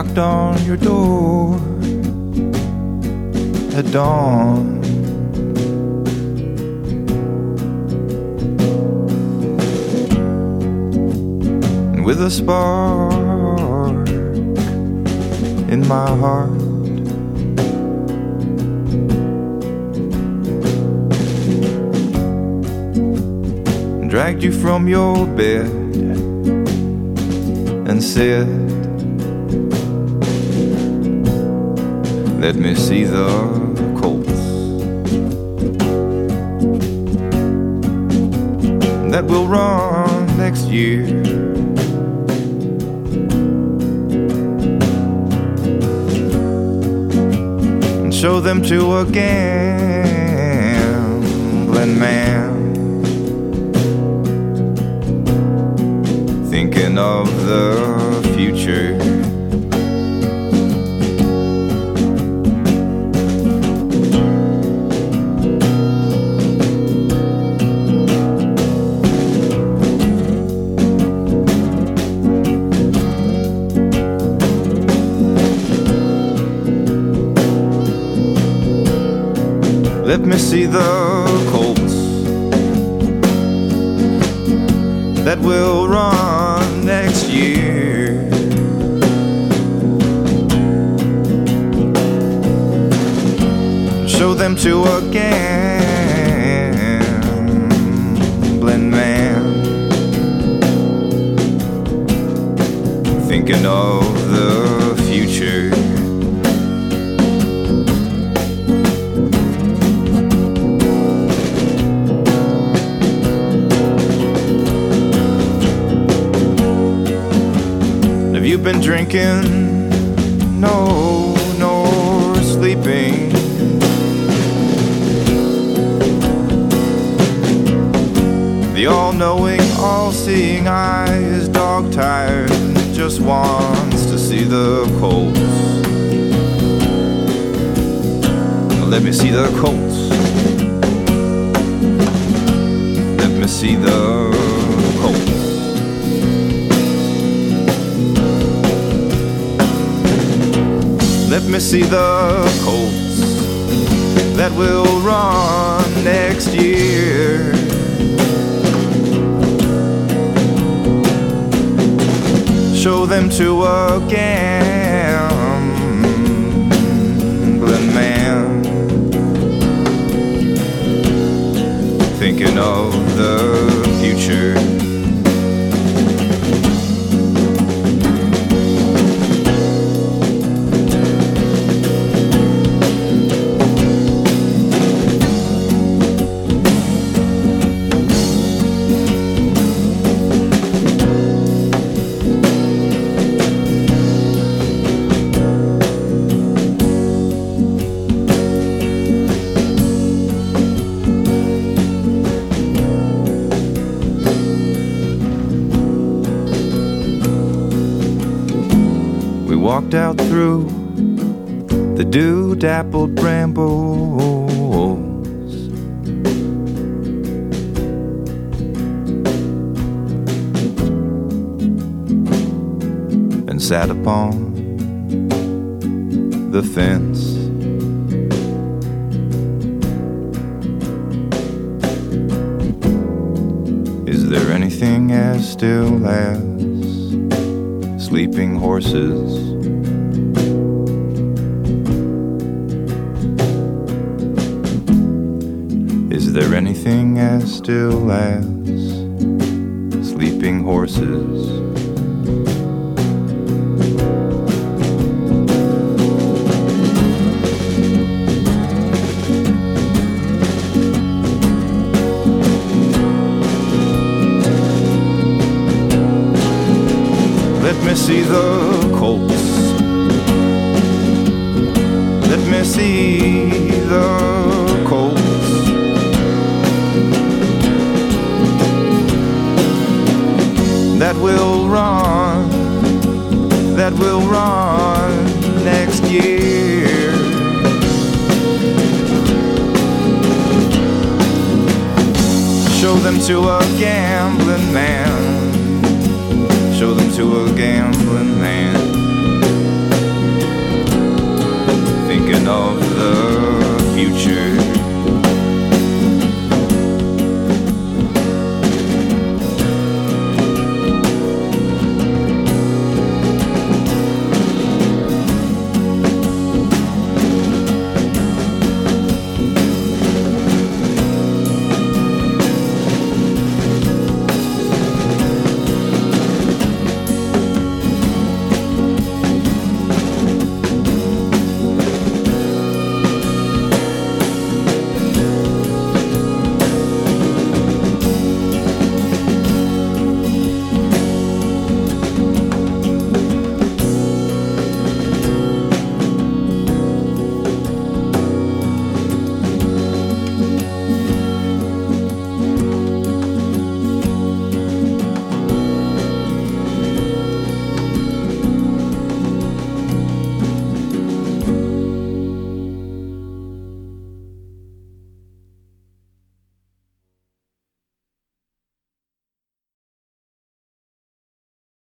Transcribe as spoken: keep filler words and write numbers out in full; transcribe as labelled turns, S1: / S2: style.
S1: knocked on your door at dawn. And with a spark in my heart, dragged you from your bed and said, let me see the Colts that will run next year. And show them to a gambling man thinking of the future. Let me see the Colts that will run next year. Show them to a gambling man thinking of the future. You've been drinking, no, nor sleeping. The all-knowing, all-seeing eye is dog-tired, just wants to see the Colts. Let me see the Colts. Let me see the Colts. Let me see the Colts that will run next year. Show them to a gambling man thinking of the future. Walked out through the dew-dappled brambles, and sat upon the fence. Is there anything as still as sleeping horses? Is there anything as still as sleeping horses? Let me see the Colts. Let me see the Colts that will run, that will run next year. Show them to a gambling man. Show them to a gambling man.